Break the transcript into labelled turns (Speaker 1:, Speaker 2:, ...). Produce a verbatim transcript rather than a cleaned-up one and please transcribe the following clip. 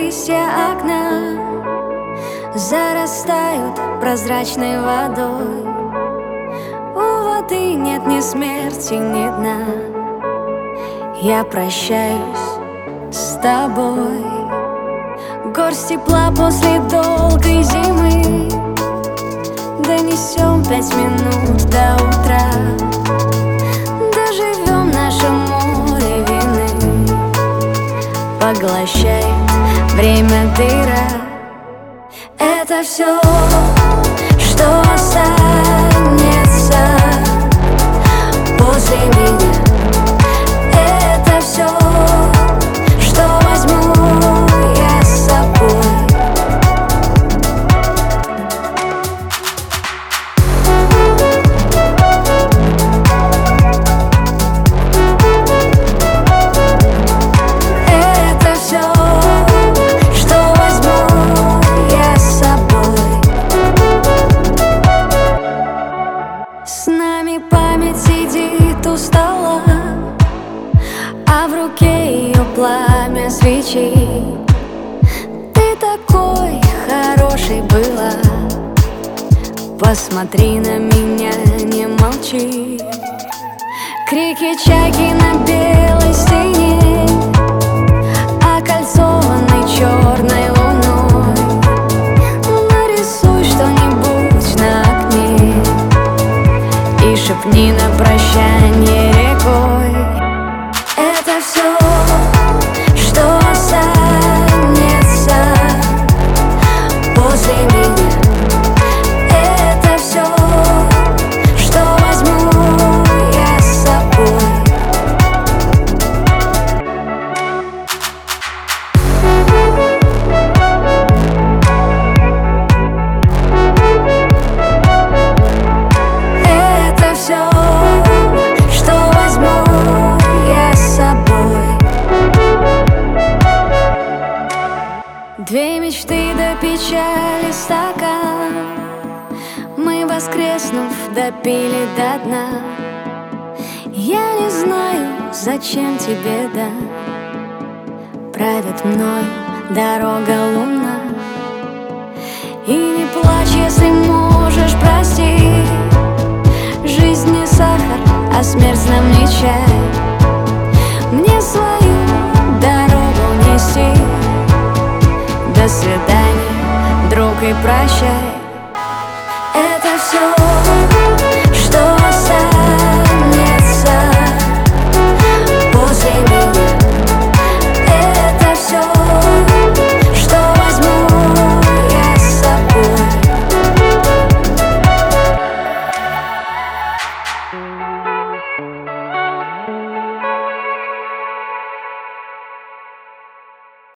Speaker 1: листья окна зарастают прозрачной водой. У воды нет ни смерти, ни дна. Я прощаюсь с тобой. Горсть тепла после долгой зимы донесем пять минут до утра. Доживем наше море вины, поглощает время дыра. Это все, что останется после меня. Это все, что возьму я с собой. Это все, что возьму я с собой. С нами память сидит у стола, а в руке ее пламя свечи. Ты такой хороший была, посмотри на меня, не молчи. Крики чайки на белой стене, окольцованной черной луной. Нарисуй что-нибудь на окне и шепни на прощание рекой. Это все, что останется после меня. Это все, что возьму я с собой. Это все, что возьму я с собой. Две мечты до печали стакан мы, воскреснув, допили до дна. Я не знаю, зачем тебе, да, правит мною дорога луна. И не плачь, если можешь простить. Жизнь не сахар, а смерть нам не чай. Мне свою дорогу нести. До свидания, друг, и прощай.